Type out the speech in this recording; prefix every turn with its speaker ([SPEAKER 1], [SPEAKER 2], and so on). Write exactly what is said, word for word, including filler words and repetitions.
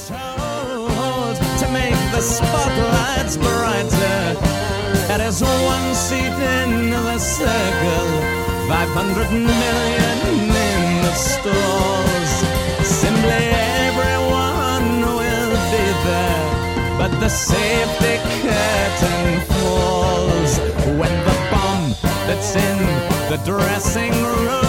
[SPEAKER 1] told to make the spotlights brighter. There is one seat in the circle, five hundred million in the stalls. Simply everyone will be there, but the safety curtain falls when the bomb that's in the dressing room